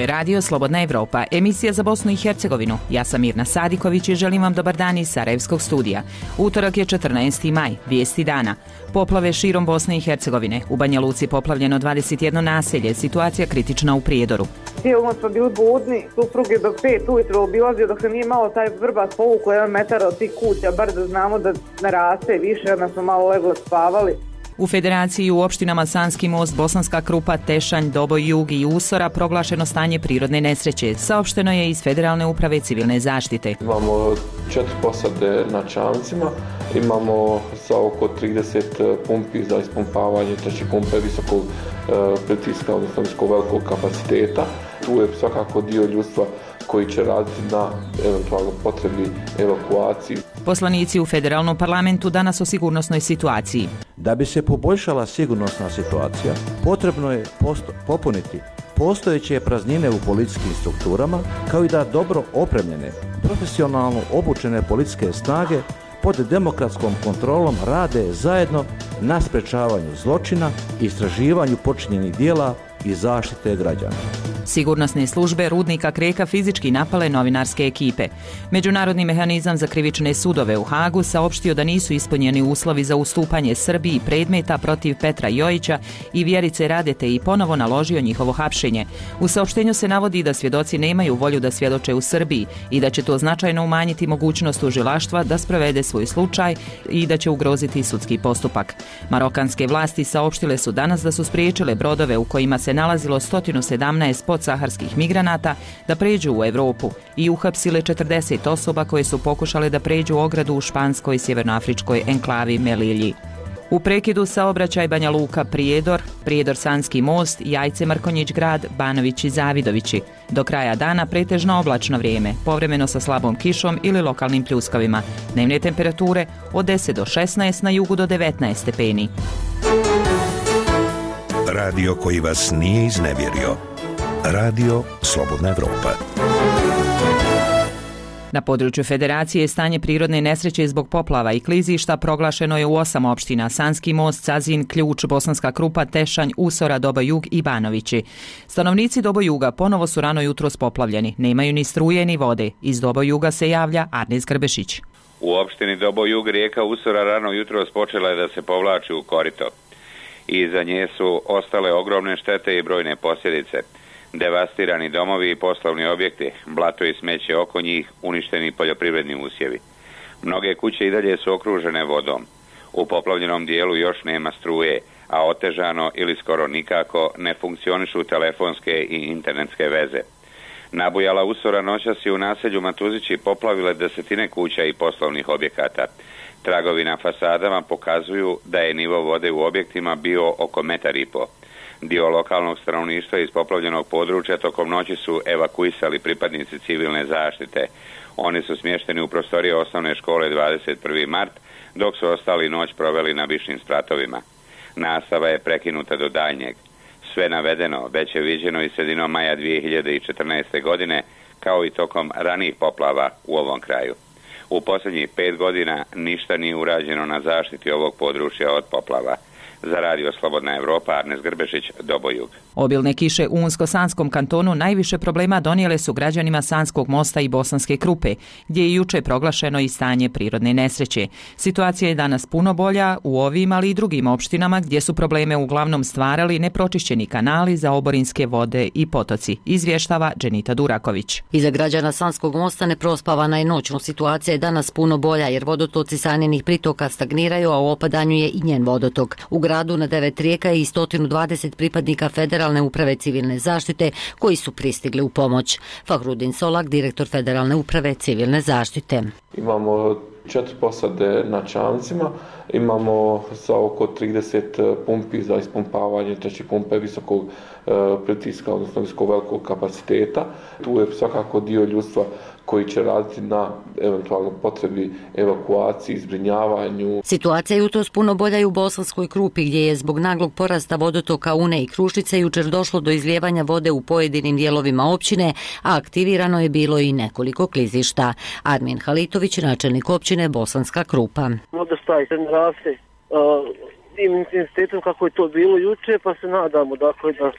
je Radio Slobodna Evropa, emisija za Bosnu i Hercegovinu. Ja sam Mirna Sadiković i želim vam dobar dan iz Sarajevskog studija. Utorak je 14. maj, vijesti dana. Poplave širom Bosne i Hercegovine. U Banja Luci poplavljeno 21 naselje, situacija kritična u Prijedoru. Cijelom smo bili budni, suprug je do 5 ujutro obilazio dok se nije malo taj vrbas povukao 1 metar od tih kuća, bar da znamo da naraste više, onda smo malo leglo spavali. U Federaciji u opštinama Sanski Most, Bosanska Krupa, Tešanj, Doboj Jug i Usora proglašeno stanje prirodne nesreće. Saopšteno je iz Federalne uprave civilne zaštite. Imamo 4 posade na Čamcima, imamo sa oko 30 pumpi za ispumpavanje, treće pumpe visokog pritiska, odnosno visokog velikog kapaciteta. Tu je svakako dio ljudstva koji će raditi na eventualno potrebi evakuaciji. Poslanici u federalnom parlamentu danas o sigurnosnoj situaciji. Da bi se poboljšala sigurnosna situacija, potrebno je popuniti postojeće praznine u policijskim strukturama, kao i da dobro opremljene, profesionalno obučene policijske snage pod demokratskom kontrolom rade zajedno na sprečavanju zločina, istraživanju počinjenih djela i zaštite građana. Sigurnosne službe Rudnika Kreka fizički napale novinarske ekipe. Međunarodni mehanizam za krivične sudove u Hagu saopštio da nisu ispunjeni uslovi za ustupanje Srbiji predmeta protiv Petra Jojića i Vjerice Radete i ponovo naložio njihovo hapšenje. U saopštenju se navodi da svjedoci nemaju volju da svjedoče u Srbiji i da će to značajno umanjiti mogućnost tužilaštva da sprovede svoj slučaj i da će ugroziti sudski postupak. Marokanske vlasti saopštile su danas da su spriječile brodove u kojima se nalazilo 117 podsaharskih migranata da pređu u Evropu i uhapsile 40 osoba koje su pokušale da pređu ogradu u španskoj sjevernoafričkoj enklavi Melilji. U prekidu saobraćaj Banja Luka Prijedor, Prijedor Sanski Most, Jajce Mrkonjić Grad, Banovići Zavidovići. Do kraja dana pretežno oblačno vrijeme, povremeno sa slabom kišom ili lokalnim pljuskavima. Dnevne temperature od 10 do 16, na jugu do 19 stepeni. Radio koji vas nije iznevjerio. Radio Slobodna Evropa. Na području Federacije stanje prirodne nesreće zbog poplava i klizišta proglašeno je u 8 opština: Sanski Most, Cazin, Ključ, Bosanska Krupa, Tešanj, Usora, Doboj Jug i Banovići. Stanovnici Doboj Juga ponovo su rano jutros poplavljeni, nemaju ni struje ni vode. Iz Doboj Juga se javlja Arnes Grbešić. U opštini Doboj Jug rijeka Usora rano jutros počela je da se povlači u korito. Iza nje su ostale ogromne štete i brojne posljedice. Devastirani domovi i poslovni objekti, blato i smeće oko njih, uništeni poljoprivredni usjevi. Mnoge kuće i dalje su okružene vodom. U poplavljenom dijelu još nema struje, a otežano ili skoro nikako ne funkcionišu telefonske i internetske veze. Nabujala Usora noćas je u naselju Matuzići poplavile desetine kuća i poslovnih objekata. Tragovi na fasadama pokazuju da je nivo vode u objektima bio oko 1,5 metra. Dio lokalnog stanovništva iz poplavljenog područja tokom noći su evakuisali pripadnici civilne zaštite. Oni su smješteni u prostorije osnovne škole 21. mart, dok su ostali noć proveli na višim spratovima. Nastava je prekinuta do daljnjeg. Sve navedeno već je viđeno i sredinom maja 2014. godine, kao i tokom ranijih poplava u ovom kraju. U posljednjih 5 godina ništa nije urađeno na zaštiti ovog područja od poplava. Za Radio Slobodna Evropa, Arnes Grbešić, Doboj Jug. Obilne kiše u Unsko-Sanskom kantonu najviše problema donijele su građanima Sanskog Mosta i Bosanske Krupe, gdje je juče proglašeno i stanje prirodne nesreće. Situacija je danas puno bolja u ovim, ali i drugim opštinama gdje su probleme uglavnom stvarali nepročišćeni kanali za oborinske vode i potoci, izvještava Dženita Duraković. Iza građana Sanskog Mosta neprospavana je noćno. Situacija je danas puno bolja jer vodotoci Sanjinih pritoka stagniraju, a u opadanju je i njen vodotok. U gradu na 9 rijeka i 120 pripadnika Federalne uprave civilne zaštite koji su pristigli u pomoć. Fahrudin Solak, direktor Federalne uprave civilne zaštite. Imamo 4 posade na Čamcima, imamo sa oko 30 pumpi za ispumpavanje, treće pumpe visokog pritiska, odnosno visokog velikog kapaciteta. Tu je svakako dio ljudstva koji će raditi na eventualno potrebi evakuaciji, zbrinjavanju. Situacija je jutros puno bolja i u Bosanskoj Krupi, gdje je zbog naglog porasta vodotoka Une i Krušnice jučer došlo do izlijevanja vode u pojedinim dijelovima općine, a aktivirano je bilo i nekoliko klizišta. Admin Halitović, načelnik općine Bosanska Krupa. Voda staje se raste tim intenzitetom kako je to bilo juče, pa se nadamo dakle da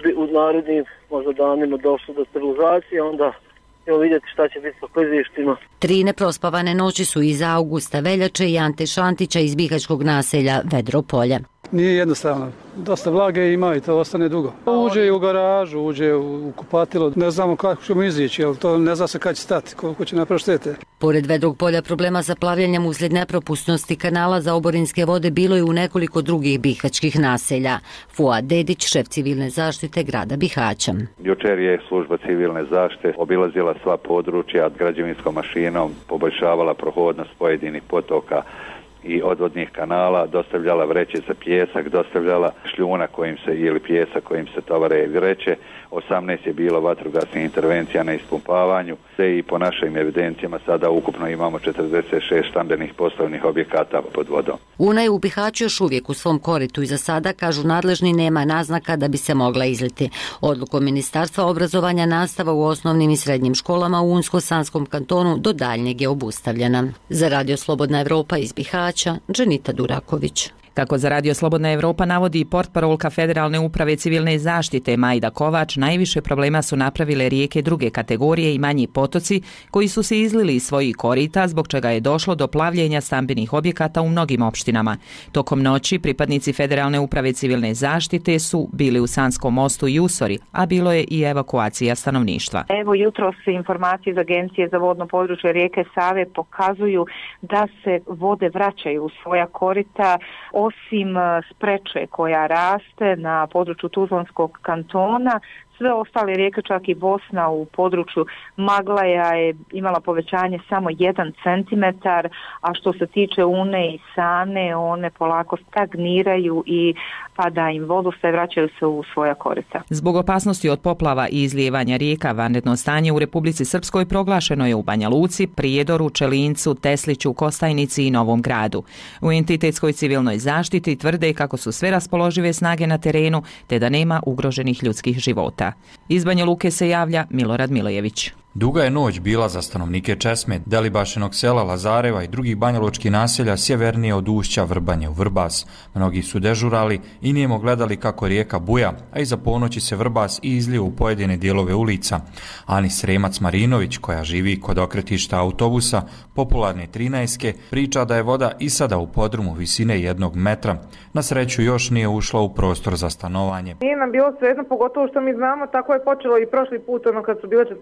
u narednim možda danima došlo do stabilizacije, onda ćemo vidjeti šta će biti sa klizištima. 3 neprospavane noći su iz Augusta Veljače i Ante Šantića iz bihaćkog naselja Vedropolje. Nije jednostavno. Dosta vlage ima i to ostane dugo. Uđe u garažu, uđe u kupatilo. Ne znamo kako ćemo izići, jer to ne zna se kad će stati, koliko će napraviti štete. Pored Vedrog polja problema sa plavljenjem uslijed nepropusnosti kanala za oborinske vode bilo je u nekoliko drugih bihaćkih naselja. Fuad Dedić, šef civilne zaštite grada Bihaća. Jučer je služba civilne zaštite obilazila sva područja građevinskom mašinom, poboljšavala prohodnost pojedinih potoka i odvodnih kanala, dostavljala vreće za pijesak, dostavljala šljuna kojim se ili pijesak kojim se tovare vreće. 18 je bilo vatrogasnih intervencija na ispumpavanju, te i po našim evidencijama sada ukupno imamo 46 stambenih poslovnih objekata pod vodom. Una je u Bihaću još uvijek u svom koritu i za sada, kažu nadležni, nema naznaka da bi se mogla izliti. Odlukom Ministarstva obrazovanja nastava u osnovnim i srednjim školama u Unsko-Sanskom kantonu do daljnjeg je obustavljena. Za Radio Slobodna Evropa iz Bihaća, Dženita Duraković. Kako za Radio Slobodna Evropa navodi portparolka Federalne uprave civilne zaštite Majda Kovač, najviše problema su napravile rijeke druge kategorije i manji potoci koji su se izlili iz svojih korita, zbog čega je došlo do plavljenja stambenih objekata u mnogim opštinama. Tokom noći pripadnici Federalne uprave civilne zaštite su bili u Sanskom mostu i Usori, a bilo je i evakuacija stanovništva. Evo jutros informacije iz Agencije za vodno područje rijeke Save pokazuju da se vode vraćaju u svoja korita, osim Spreče koja raste na području Tuzlanskog kantona. Sve ostale rijeke, čak i Bosna u području Maglaja je imala povećanje samo 1 centimetar, a što se tiče Une i Sane, one polako stagniraju i pada im vodu, sve vraćaju se u svoja korita. Zbog opasnosti od poplava i izlijevanja rijeka, vanredno stanje u Republici Srpskoj proglašeno je u Banja Luci, Prijedoru, Čelincu, Tesliću, Kostajnici i Novom Gradu. U entitetskoj civilnoj zaštiti tvrde kako su sve raspoložive snage na terenu, te da nema ugroženih ljudskih života. Iz Banja Luke se javlja Milorad Milojević. Duga je noć bila za stanovnike Česme, Delibašinog sela, Lazareva i drugih banjalučkih naselja sjevernije od ušća Vrbanje u Vrbas. Mnogi su dežurali i nijemo gledali kako rijeka buja, a iza ponoći se Vrbas i izlio u pojedine dijelove ulica. Ani Sremac Marinović, koja živi kod okretišta autobusa, popularne 13-ke, priča da je voda i sada u podrumu visine 1 metra. Na sreću još nije ušla u prostor za stanovanje. Nije nam bilo svejedno, pogotovo što mi znamo, tako je počelo i prošli put, kad su bile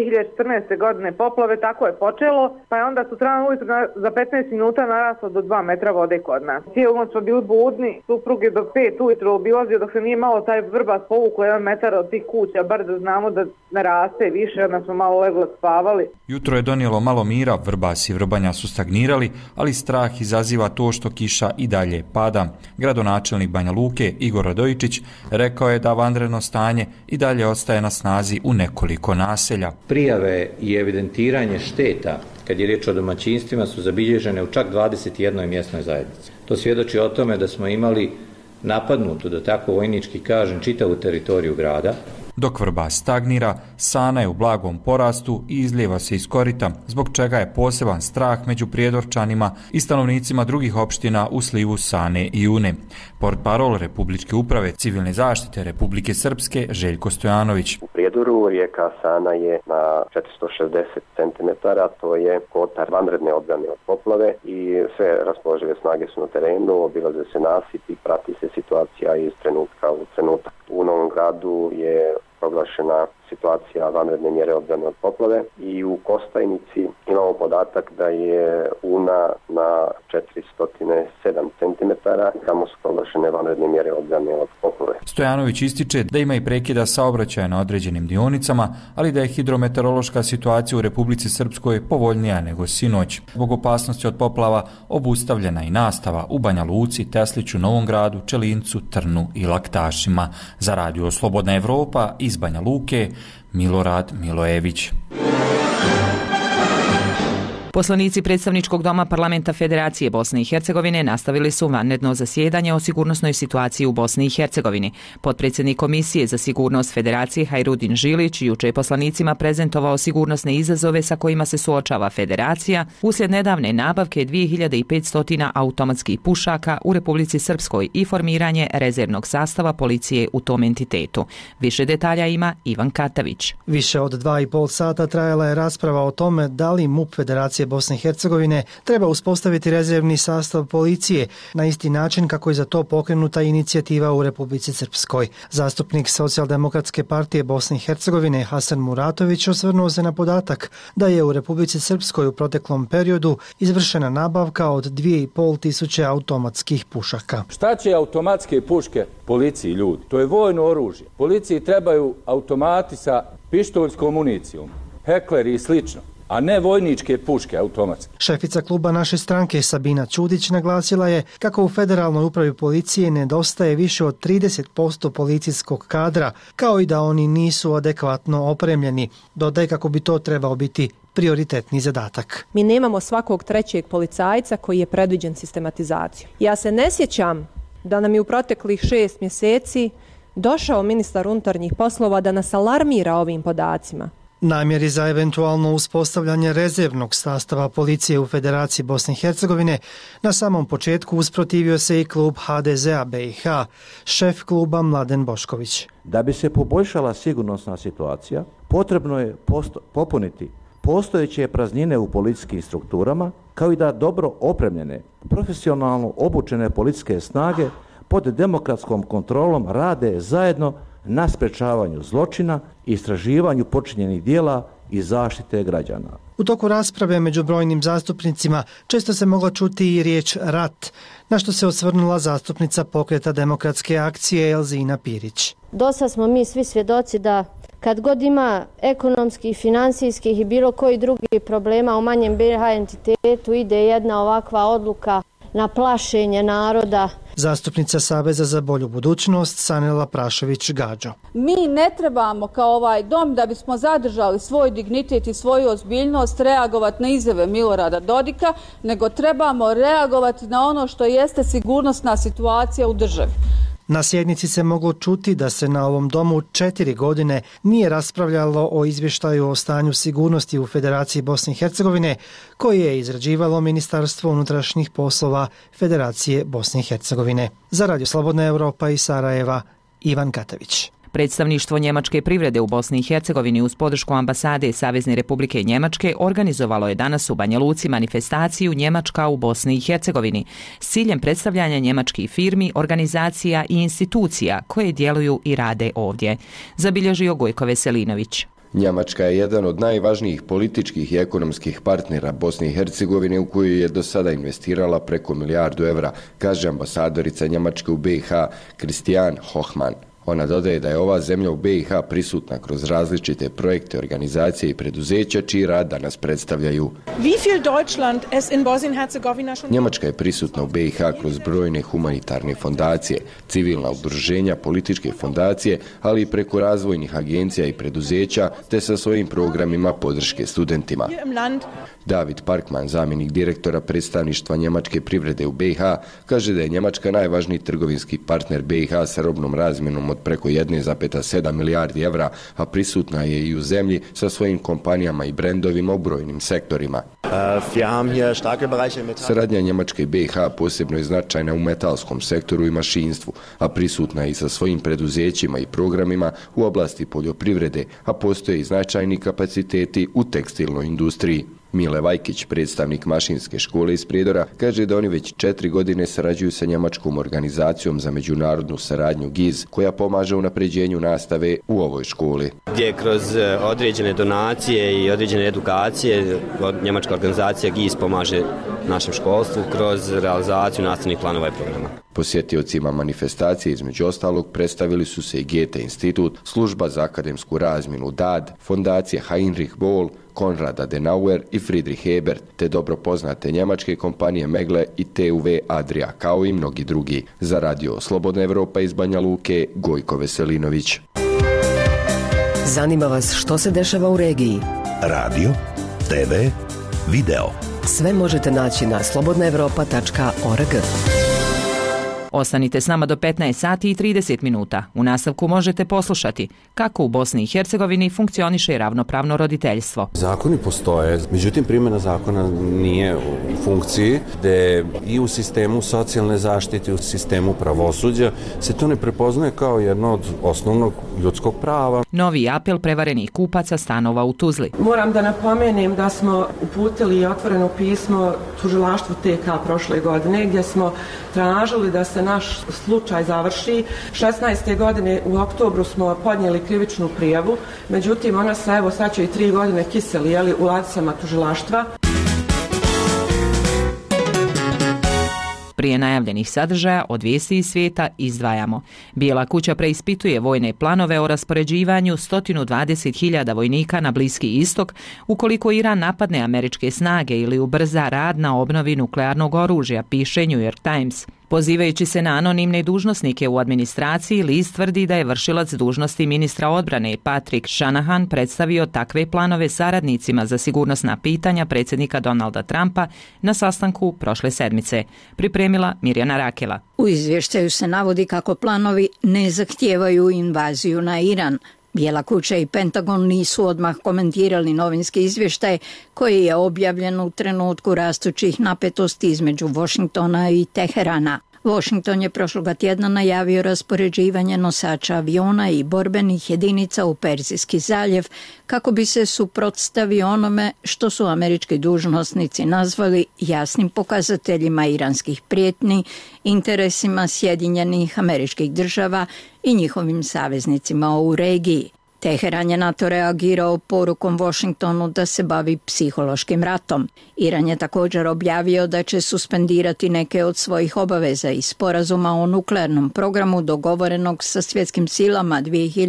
2014. godine poplave, tako je počelo, pa je onda sutradan ujutro za 15 minuta naraslo do 2 metra vode kod nas. Cijelu noć smo bili budni, suprug je do 5 ujutro obilazio dok se nije malo taj Vrbas povukao 1 metar od tih kuća, bar da znamo da naraste više, onda smo malo leglo spavali. Jutro je donijelo malo mira, Vrbas i Vrbanja su stagnirali, ali strah izaziva to što kiša i dalje pada. Gradonačelnik Banja Luke Igor Radojičić rekao je da vanredno stanje i dalje ostaje na snazi u nekoliko naselja. Prijave i evidentiranje šteta, kad je riječ o domaćinstvima, su zabilježene u čak 21 mjesnoj zajednici. To svjedoči o tome da smo imali napadnutu, da tako vojnički kažem, čitavu teritoriju grada. Dok Vrbas stagnira, Sana je u blagom porastu i izlijeva se iz korita, zbog čega je poseban strah među Prijedorčanima i stanovnicima drugih opština u slivu Sane i Une. Portparol Republičke uprave civilne zaštite Republike Srpske Željko Stojanović. U Prijedoru rijeka Sana je na 460 cm, to je kotar vanredne odbrane od poplave i sve raspoložive snage su na terenu, obilaze se nasipi, prati se situacija iz trenutka u trenutak. U Novom Gradu je proglašena situacija vanredne mjere odbrane od poplave i u Kostajnici imamo podatak da je Una na 407 cm, tamo su proglašene vanredne mjere odbrane od poplave. Stojanović ističe da ima i prekida saobraćaja na određenim dionicama, ali da je hidrometeorološka situacija u Republici Srpskoj povoljnija nego sinoć. Zbog opasnosti od poplava obustavljena i nastava u Banja Luci, Tesliću, Novom Gradu, Čelincu, Trnu i Laktašima. Za Radio Slobodna Evropa iz Banja Luke, Milorad Milojević. Poslanici predstavničkog doma Parlamenta Federacije Bosne i Hercegovine nastavili su vanredno zasjedanje o sigurnosnoj situaciji u Bosni i Hercegovini. Potpredsjednik Komisije za sigurnost Federacije Hajrudin Žilić juče je poslanicima prezentovao sigurnosne izazove sa kojima se suočava Federacija uslijed nedavne nabavke 2500 automatskih pušaka u Republici Srpskoj i formiranje rezervnog sastava policije u tom entitetu. Više detalja ima Ivan Katavić. Više od 2,5 sata trajala je rasprava o tome da li MUP Federacije Bosne i Hercegovine treba uspostaviti rezervni sastav policije na isti način kako je za to pokrenuta inicijativa u Republici Srpskoj. Zastupnik Socijaldemokratske partije Bosne i Hercegovine Hasan Muratović osvrnuo se na podatak da je u Republici Srpskoj u proteklom periodu izvršena nabavka od 2500 automatskih pušaka. Šta će automatske puške policiji, ljudi? To je vojno oružje. Policiji trebaju automati sa pištoljskom municijom, hekleri i slično, a ne vojničke puške automatske. Šefica kluba naše stranke Sabina Ćudić naglasila je kako u Federalnoj upravi policije nedostaje više od 30% policijskog kadra, kao i da oni nisu adekvatno opremljeni. Dodaj kako bi to trebao biti prioritetni zadatak. Mi nemamo svakog trećeg policajca koji je predviđen sistematizacijom. Ja se ne sjećam da nam je u proteklih 6 mjeseci došao ministar unutarnjih poslova da nas alarmira ovim podacima. Namjeri za eventualno uspostavljanje rezervnog sastava policije u Federaciji Bosne i Hercegovine na samom početku usprotivio se i klub HDZ-a BiH, šef kluba Mladen Bošković. Da bi se poboljšala sigurnosna situacija, potrebno je popuniti postojeće praznine u policijskim strukturama, kao i da dobro opremljene, profesionalno obučene policijske snage pod demokratskom kontrolom rade zajedno na sprečavanju zločina, istraživanju počinjenih dijela i zaštite građana. U toku rasprave među brojnim zastupnicima često se mogla čuti i riječ rat, na što se osvrnula zastupnica Pokreta demokratske akcije Elzina Pirić. Dosta smo mi svi svjedoci da kad god ima ekonomskih, financijskih i bilo koji drugi problema u manjem BiH entitetu ide jedna ovakva odluka na plašenje naroda. Zastupnica Saveza za bolju budućnost Sanela Prašević-Gađo. Mi ne trebamo kao ovaj dom da bismo zadržali svoj dignitet i svoju ozbiljnost reagovati na izjave Milorada Dodika, nego trebamo reagovati na ono što jeste sigurnosna situacija u državi. Na sjednici se moglo čuti da se na ovom domu 4 godine nije raspravljalo o izvještaju o stanju sigurnosti u Federaciji Bosne i Hercegovine koje je izrađivalo Ministarstvo unutrašnjih poslova Federacije Bosne i Hercegovine. Za Radio Slobodna Europa iz Sarajeva, Ivan Katavić. Predstavništvo njemačke privrede u Bosni i Hercegovini uz podršku ambasade Savezne Republike Njemačke organizovalo je danas u Banja Luci manifestaciju Njemačka u Bosni i Hercegovini s ciljem predstavljanja njemačkih firmi, organizacija i institucija koje djeluju i rade ovdje. Zabilježio Gojko Veselinović. Njemačka je jedan od najvažnijih političkih i ekonomskih partnera Bosne i Hercegovine u koju je do sada investirala preko €1 milijardu, kaže ambasadorica Njemačke u BiH Christian Hochmann. Ona dodaje da je ova zemlja u BiH prisutna kroz različite projekte, organizacije i preduzeća čiji rad danas predstavljaju. Njemačka je prisutna u BiH kroz brojne humanitarne fondacije, civilna udruženja, političke fondacije, ali i preko razvojnih agencija i preduzeća, te sa svojim programima podrške studentima. David Parkman, zamjenik direktora predstavništva njemačke privrede u BiH, kaže da je Njemačka najvažniji trgovinski partner BiH sa robnom razmjenom od preko 1,7 milijardi evra, a prisutna je i u zemlji sa svojim kompanijama i brendovima u brojnim sektorima. Saradnja Njemačke i BiH posebno je značajna u metalskom sektoru i mašinstvu, a prisutna je i sa svojim preduzećima i programima u oblasti poljoprivrede, a postoje i značajni kapaciteti u tekstilnoj industriji. Mile Vajkić, predstavnik mašinske škole iz Prijedora, kaže da oni već 4 godine sarađuju sa njemačkom organizacijom za međunarodnu saradnju GIZ, koja pomaže u napređenju nastave u ovoj školi. Gdje kroz određene donacije i određene edukacije njemačka organizacija GIZ pomaže našem školstvu kroz realizaciju nastavnih planova i programa. Posjetiocima manifestacije između ostalog predstavili su se i Goethe institut, služba za akademsku razmjenu DAD, fondacija Heinrich Böll, Konrad Adenauer i Friedrich Ebert, te dobro poznate njemačke kompanije Megle i TUV Adria, kao i mnogi drugi. Za Radio Slobodna Evropa iz Banja Luke, Gojko Veselinović. Zanima vas što se dešava u regiji? Radio, TV, video. Sve možete naći na slobodnaevropa.org. Ostanite s nama do 15 sati i 30 minuta. U nastavku možete poslušati kako u Bosni i Hercegovini funkcioniše ravnopravno roditeljstvo. Zakoni postoje, međutim primjena zakona nije u funkciji, gde i u sistemu socijalne zaštite, u sistemu pravosuđa se to ne prepoznaje kao jedno od osnovnog ljudskog prava. Novi apel prevarenih kupaca stanova u Tuzli. Moram da napomenem da smo uputili otvoreno pismo tužilaštvu TK prošle godine, gdje smo tražili da se naš slučaj završi. 16. godine u oktobru smo podnijeli krivičnu prijavu, međutim ona se evo sad će i 3 godine kiseli u ladicama tužilaštva. Prije najavljenih sadržaja od vijesti iz svijeta izdvajamo. Bijela kuća preispituje vojne planove o raspoređivanju 120.000 vojnika na Bliski istok ukoliko Iran napadne američke snage ili ubrza rad na obnovi nuklearnog oružja, piše New York Times. Pozivajući se na anonimne dužnosnike u administraciji, list tvrdi da je vršilac dužnosti ministra odbrane Patrick Shanahan predstavio takve planove saradnicima za sigurnosna pitanja predsjednika Donalda Trumpa na sastanku prošle sedmice. Pripremila Mirjana Rakela. U izvještaju se navodi kako planovi ne zahtijevaju invaziju na Iran. Bijela kuća i Pentagon nisu odmah komentirali novinski izvještaj koji je objavljen u trenutku rastućih napetosti između Washingtona i Teherana. Washington je prošloga tjedna najavio raspoređivanje nosača aviona i borbenih jedinica u Perzijski zaljev kako bi se suprotstavio onome što su američki dužnosnici nazvali jasnim pokazateljima iranskih prijetnji, interesima Sjedinjenih Američkih Država i njihovim saveznicima u regiji. Teheran je na to reagirao porukom Washingtonu da se bavi psihološkim ratom. Iran je također objavio da će suspendirati neke od svojih obaveza iz sporazuma o nuklearnom programu dogovorenog sa svjetskim silama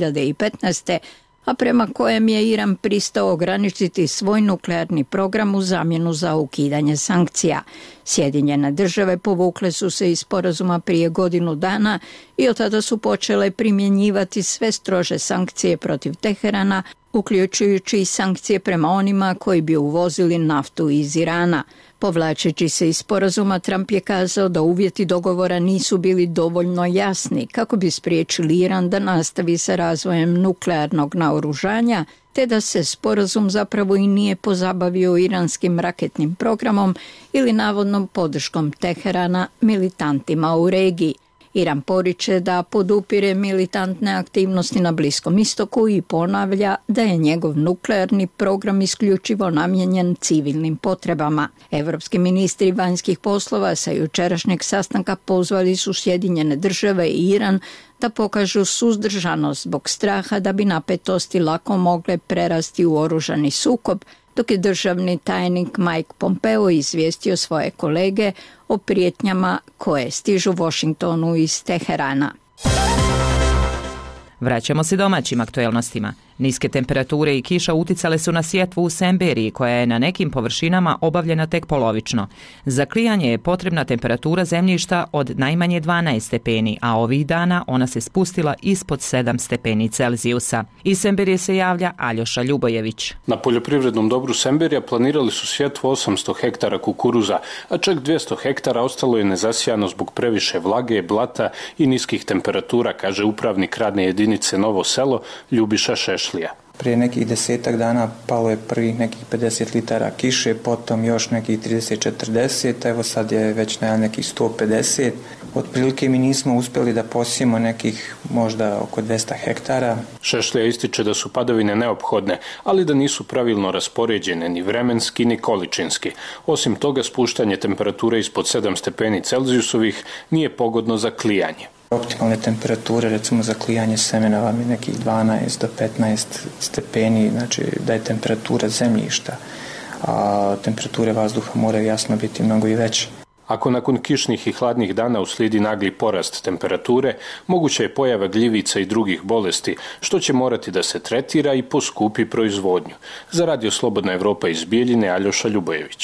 2015. a prema kojem je Iran pristao ograničiti svoj nuklearni program u zamjenu za ukidanje sankcija. Sjedinjene države povukle su se iz sporazuma prije godinu dana i od tada su počele primjenjivati sve strože sankcije protiv Teherana, uključujući i sankcije prema onima koji bi uvozili naftu iz Irana. Povlačeći se iz sporazuma, Trump je kazao da uvjeti dogovora nisu bili dovoljno jasni kako bi spriječili Iran da nastavi sa razvojem nuklearnog naoružanja, te da se sporazum zapravo i nije pozabavio iranskim raketnim programom ili navodnom podrškom Teherana militantima u regiji. Iran poriče da podupire militantne aktivnosti na Bliskom istoku i ponavlja da je njegov nuklearni program isključivo namijenjen civilnim potrebama. Evropski ministri vanjskih poslova sa jučerašnjeg sastanka pozvali su Sjedinjene države i Iran da pokažu suzdržanost zbog straha da bi napetosti lako mogle prerasti u oružani sukob, dok je državni tajnik Mike Pompeo izvijestio svoje kolege o prijetnjama koje stižu Washingtonu iz Teherana. Vraćamo se domaćim aktuelnostima. Niske temperature i kiša uticale su na sjetvu u Semberiji, koja je na nekim površinama obavljena tek polovično. Za klijanje je potrebna temperatura zemljišta od najmanje 12 stepeni, a ovih dana ona se spustila ispod 7 stepeni Celzijusa. Iz Semberije se javlja Aljoša Ljubojević. Na poljoprivrednom dobru Semberija planirali su sjetvu 800 hektara kukuruza, a čak 200 hektara ostalo je nezasijano zbog previše vlage, blata i niskih temperatura, kaže upravnik radne jedinice Novo Selo Ljubiša Šešlija. Prije nekih 10 dana palo je prvih nekih 50 litara kiše, potom još nekih 30-40, evo sad je već na nekih 150. Otprilike mi nismo uspjeli da posijemo nekih možda oko 200 hektara. Šešlija ističe da su padavine neophodne, ali da nisu pravilno raspoređene ni vremenski ni količinski. Osim toga, spuštanje temperature ispod 7 stepeni Celzijusovih nije pogodno za klijanje. Optimalne temperature, recimo za klijanje semena vam je nekih 12 do 15 stepeni, znači da je temperatura zemljišta, a temperature vazduha moraju jasno biti mnogo i veće. Ako nakon kišnih i hladnih dana uslijedi nagli porast temperature, moguća je pojava gljivica i drugih bolesti, što će morati da se tretira i poskupi proizvodnju. Za Radio Slobodna Evropa iz Bijeljine, Aljoša Ljubojević.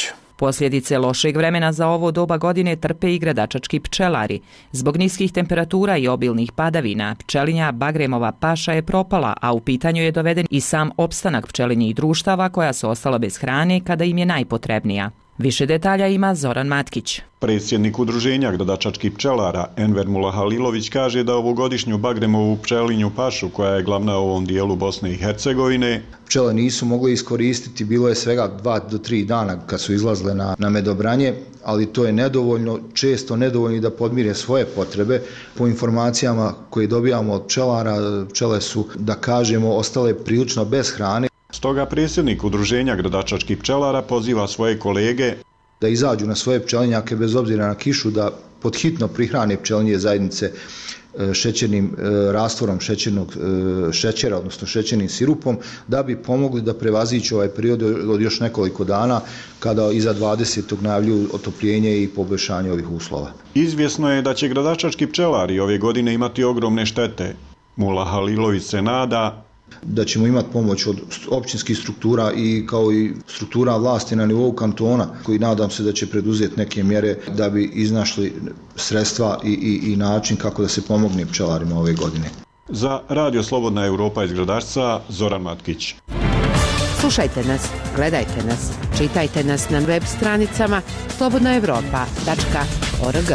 Posljedice lošeg vremena za ovo doba godine trpe i gradačački pčelari. Zbog niskih temperatura i obilnih padavina, pčelinja Bagremova paša je propala, a u pitanju je doveden i sam opstanak pčelinjih društava koja su ostala bez hrane kada im je najpotrebnija. Više detalja ima Zoran Matkić. Predsjednik udruženja gradačačkih pčelara Enver Mulahalilović kaže da ovogodišnju Bagremovu pčelinju pašu, koja je glavna u ovom dijelu Bosne i Hercegovine, pčele nisu mogle iskoristiti, bilo je svega 2 do 3 dana kad su izlazile na medobranje, ali to je nedovoljno, često nedovoljno da podmire svoje potrebe. Po informacijama koje dobijamo od pčelara, pčele su, da kažemo, ostale prilično bez hrane. Stoga predsjednik udruženja gradačačkih pčelara poziva svoje kolege da izađu na svoje pčelinjake bez obzira na kišu, da podhitno prihrane pčelinje zajednice šećernim rastvorom šećernog šećera, odnosno šećernim sirupom, da bi pomogli da prevaziđu ovaj period od još nekoliko dana kada iza 20. najavljuju otopljenje i poboljšanje ovih uslova. Izvjesno je da će gradačački pčelari ove godine imati ogromne štete. Mulahalilović se nada da ćemo imati pomoć od općinskih struktura i kao i struktura vlasti na nivou kantona, koji nadam se da će preduzeti neke mjere da bi iznašli sredstva i način kako da se pomogne pčelarima ove godine. Za Radio Slobodna Europa iz Gradačca, Zoran Matkić. Slušajte nas, gledajte nas, čitajte nas na web stranicama slobodnaevropa.org.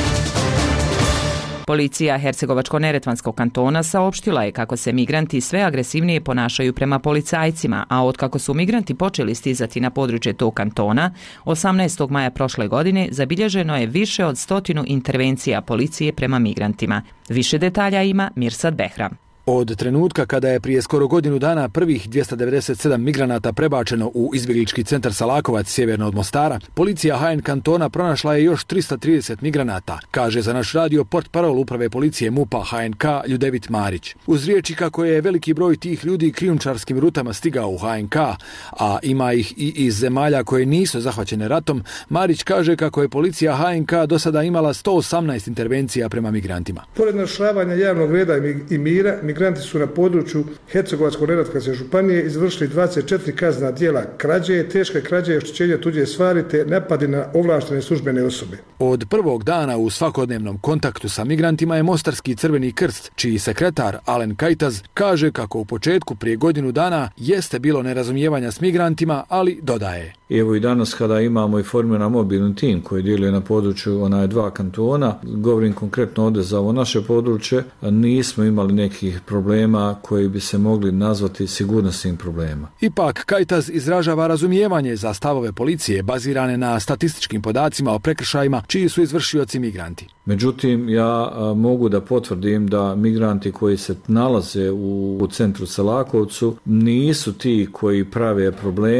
Policija Hercegovačko-neretvanskog kantona saopštila je kako se migranti sve agresivnije ponašaju prema policajcima, a otkako su migranti počeli stizati na područje tog kantona, 18. maja prošle godine zabilježeno je više od 100 intervencija policije prema migrantima. Više detalja ima Mirsad Behram. Od trenutka kada je prije skoro godinu dana prvih 297 migranata prebačeno u izbjeglički centar Salakovac sjeverno od Mostara, policija HN kantona pronašla je još 330 migranata, kaže za naš radio portparol uprave policije MUP-a HNK Ljudevit Marić. Uz riječi kako je veliki broj tih ljudi krijumčarskim rutama stigao u HNK, a ima ih i iz zemalja koje nisu zahvaćene ratom, Marić kaže kako je policija HNK do sada imala 118 intervencija prema migrantima. Pored narušavanja javnog reda i mira, migranti su na području Hercegovačko-neretvanske županije izvršili 24 kaznena djela krađe, teške krađe i oštećenja tuđe stvari te napadi na ovlaštene službene osobe. Od prvog dana u svakodnevnom kontaktu sa migrantima je Mostarski Crveni krst, čiji sekretar Alen Kajtaz kaže kako u početku prije godinu dana jeste bilo nerazumijevanja s migrantima, ali dodaje. Evo i danas kada imamo i formiran mobilni tim koji djeluje na području 2 kantona, govorim konkretno ovdje za ovo naše područje, nismo imali nekih problema koji bi se mogli nazvati sigurnosnim problema. Ipak Kajtaz izražava razumijevanje za stavove policije bazirane na statističkim podacima o prekršajima čiji su izvršioci migranti. Međutim, ja mogu da potvrdim da migranti koji se nalaze u centru Selakovcu nisu ti koji prave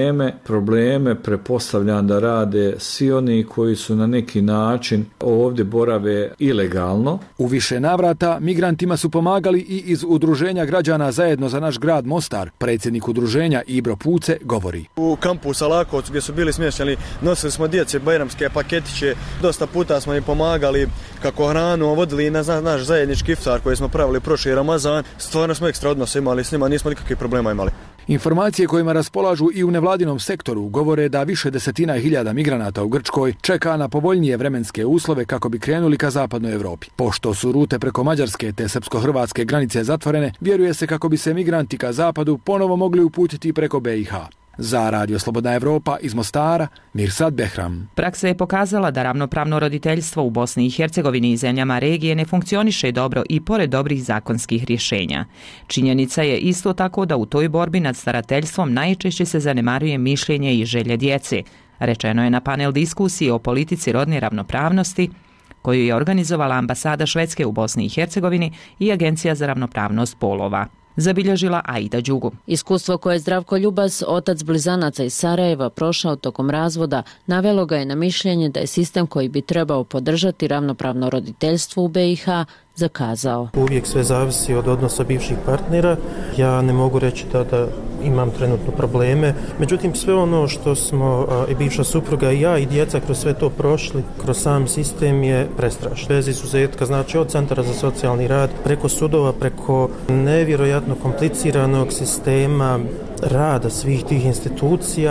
probleme pretpostavljam da rade svi oni koji su na neki način ovdje borave ilegalno. U više navrata migrantima su pomagali i iz udruženja građana Zajedno za naš grad Mostar. Predsjednik udruženja Ibro Puce govori. U kampu u Salakovcu gdje su bili smješteni nosili smo djece bajramske paketiće, dosta puta smo im pomagali kako hranu, vodili i naš zajednički iftar koji smo pravili prošli Ramazan. Stvarno smo ekstra odnose imali s njima, nismo nikakvih problema imali. Informacije kojima raspolažu i u nevladinom sektoru govore da više desetina hiljada migranata u Grčkoj čeka na povoljnije vremenske uslove kako bi krenuli ka zapadnoj Europi. Pošto su rute preko Mađarske te srpsko-hrvatske granice zatvorene, vjeruje se kako bi se migranti ka zapadu ponovo mogli uputiti preko BiH. Za Radio Slobodna Evropa iz Mostara, Mirsad Behram. Praksa je pokazala da ravnopravno roditeljstvo u Bosni i Hercegovini i zemljama regije ne funkcioniše dobro i pored dobrih zakonskih rješenja. Činjenica je isto tako da u toj borbi nad starateljstvom najčešće se zanemaruje mišljenje i želje djece, rečeno je na panel diskusije o politici rodne ravnopravnosti koju je organizovala ambasada Švedske u Bosni i Hercegovini i Agencija za ravnopravnost polova. Zabilježila Aida Đugu. Iskustvo koje je Zdravko Ljubas, otac blizanaca iz Sarajeva, prošao tokom razvoda, navelo ga je na mišljenje da je sistem koji bi trebao podržati ravnopravno roditeljstvo u BiH zakazao. Uvijek sve zavisi od odnosa bivših partnera. Ja ne mogu reći da imam trenutno probleme. Međutim, sve ono što smo i bivša supruga i ja i djeca kroz sve to prošli, kroz sam sistem je prestrašno. Bez izuzetka, znači od Centara za socijalni rad, preko sudova, preko nevjerojatno kompliciranog sistema rada svih tih institucija,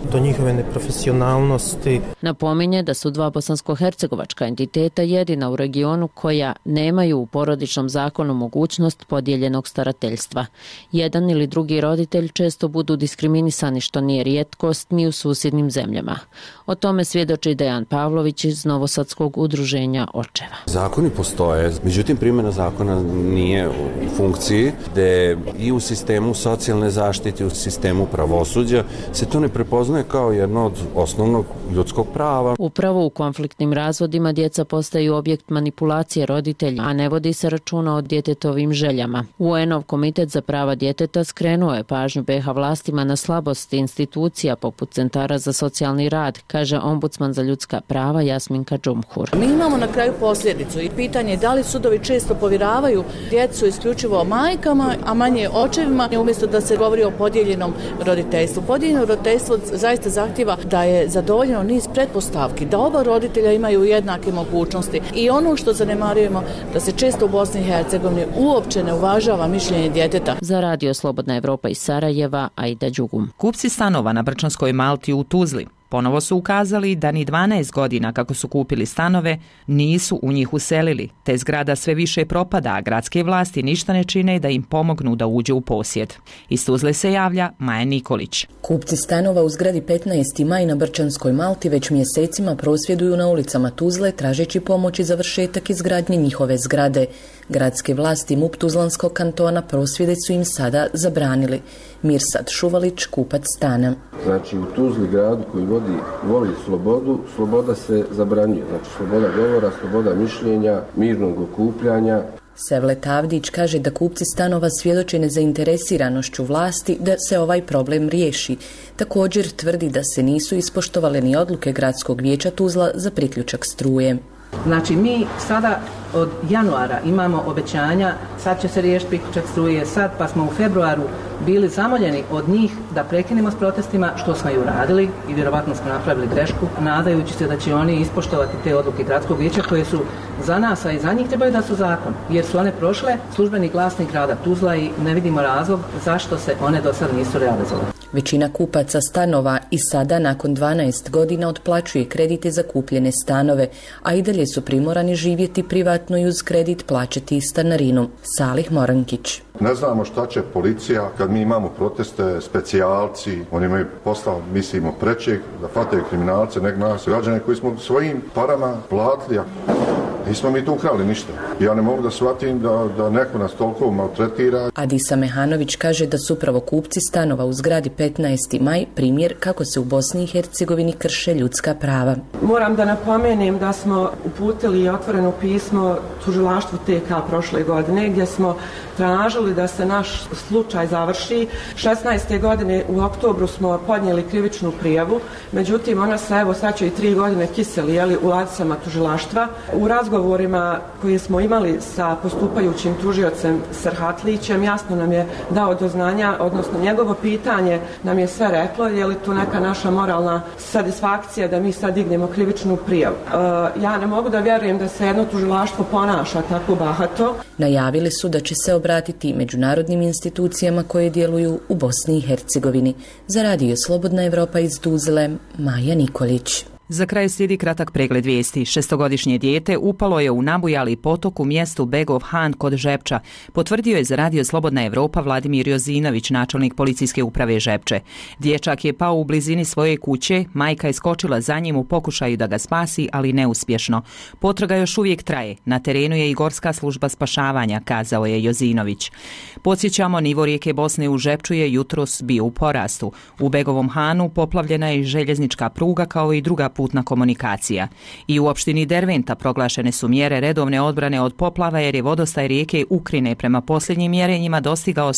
do njihove neprofesionalnosti. Napominje da su dva bosansko-hercegovačka entiteta jedina u regionu koja nemaju u porodičnom zakonu mogućnost podijeljenog starateljstva. Jedan ili drugi roditelj često budu diskriminisani, što nije rijetkost ni u susjednim zemljama. O tome svjedoči Dejan Pavlović iz Novosadskog udruženja očeva. Zakoni postoje, međutim primjena zakona nije u funkciji, gde i u sistemu socijalne zaštite, u sistemu pravosuđa se to ne prepoznaje kao jedno od osnovnog ljudskog prava. Upravo u konfliktnim razvodima djeca postaju objekt manipulacije roditelja, a ne vodi se računa o djetetovim željama. UN-ov komitet za prava djeteta skrenuo je pažnju BiH vlastima na slabosti institucija poput centara za socijalni rad, kaže ombudsman za ljudska prava Jasminka Džumhur. Mi imamo na kraju posljedicu i pitanje je da li sudovi često povjeravaju djecu isključivo majkama, a manje očevima, umjesto da se govori o podijeljenom roditeljstvu. Podijeljeno roditeljstvo zaista zahtjeva da je zadovoljeno niz pretpostavki, da oba roditelja imaju jednake mogućnosti i ono što zanemarujemo da se često u Bosni i Hercegovini uopće ne uvažava mišljenje djeteta. Za Radio Slobodna Evropa iz Sarajeva, Aida Đugum. Kupci stanova na Brčanskoj Malti u Tuzli ponovo su ukazali da ni 12 godina kako su kupili stanove nisu u njih uselili, te zgrada sve više propada, a gradske vlasti ništa ne čine da im pomognu da uđe u posjed. Iz Tuzle se javlja Maja Nikolić. Kupci stanova u zgradi 15. maj na Brčanskoj Malti već mjesecima prosvjeduju na ulicama Tuzle tražeći pomoć i završetak izgradnje njihove zgrade. Gradske vlasti MUP Tuzlanskog kantona prosvjede su im sada zabranili. Mirsad Šuvalić, kupac stana. Znači u Tuzli, gradu koji voli slobodu, sloboda se zabranjuje. Znači sloboda govora, sloboda mišljenja, mirnog okupljanja. Sevlet Avdić kaže da kupci stanova svjedoče nezainteresiranošću vlasti da se ovaj problem riješi. Također tvrdi da se nisu ispoštovale ni odluke Gradskog vijeća Tuzla za priključak struje. Znači mi sada od januara imamo obećanja, sad će se riješiti priključak struje, sad pa smo u februaru bili zamoljeni od njih da prekinemo s protestima, što smo i uradili i vjerovatno smo napravili grešku, nadajući se da će oni ispoštovati te odluke Gradskog vijeća koje su za nas, a i za njih trebaju da su zakon, jer su one prošle službeni glasnik grada Tuzla i ne vidimo razlog zašto se one do sad nisu realizovale. Većina kupaca stanova i sada nakon 12 godina otplaćuje kredite za kupljene stanove, a i dalje su primorani živjeti privatno i uz kredit plaćati stanarinu. Salih Morankić. Ne znamo šta će policija kad mi imamo proteste, specijalci, oni imaju posla, mislimo, prećeg, da fataju kriminalce, nek nas, građane koji smo svojim parama platili, nismo mi tu ukrali ništa. Ja ne mogu da shvatim da neko nas toliko maltretira. Adisa Mehanović kaže da su upravo kupci stanova u zgradi 15. maj primjer kako se u Bosni i Hercegovini krše ljudska prava. Moram da napomenem da smo uputili otvoreno pismo tužilaštvu TK prošle godine gdje smo tražili da se naš slučaj završi. 16. godine u oktobru smo podnijeli krivičnu prijavu, međutim ona se evo sad će i 3 godine kiseli u ladicama tužilaštva. U razgovorima koje smo imali sa postupajućim tužiocem Srhatlićem jasno nam je dao do znanja, odnosno njegovo pitanje nam je sve reklo, je li to neka naša moralna satisfakcija da mi sad dignemo krivičnu prijavu. Ja ne mogu da vjerujem da se jedno tužilaštvo ponaša tako bahato. Najavili su da će se obratiti međunarodnim institucijama koje djeluju u Bosni i Hercegovini. Za Radio Slobodna Evropa iz Tuzle, Maja Nikolić. Za kraj slijedi kratak pregled vijesti. 6-godišnje dijete upalo je u nabujali potok u mjestu Begov Han kod Žepča. Potvrdio je za Radio Slobodna Evropa Vladimir Jozinović, načelnik policijske uprave Žepče. Dječak je pao u blizini svoje kuće, majka je skočila za njim u pokušaju da ga spasi, ali neuspješno. Potraga još uvijek traje. Na terenu je i Gorska služba spašavanja, kazao je Jozinović. Podsjećamo, nivo rijeke Bosne u Žepču je jutros bio u porastu. U Begovom Hanu poplavljena je željeznička pruga kao i druga putna komunikacija. I u opštini Derventa proglašene su mjere redovne odbrane od poplava jer je vodostaj rijeke Ukrine prema posljednjim mjerenjima dostigao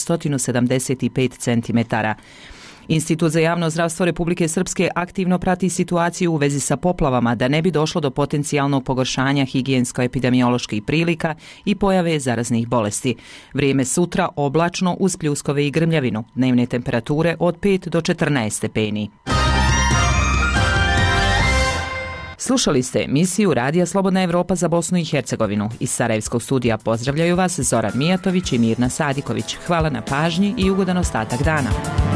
175 cm. Institut za javno zdravstvo Republike Srpske aktivno prati situaciju u vezi sa poplavama da ne bi došlo do potencijalnog pogoršanja higijensko-epidemioloških prilika i pojave zaraznih bolesti. Vrijeme sutra oblačno uz pljuskove i grmljavinu. Dnevne temperature od 5 do 14 stepeni. Slušali ste emisiju Radija Slobodna Evropa za Bosnu i Hercegovinu. Iz Sarajevskog studija pozdravljaju vas Zoran Mijatović i Mirna Sadiković. Hvala na pažnji i ugodan ostatak dana.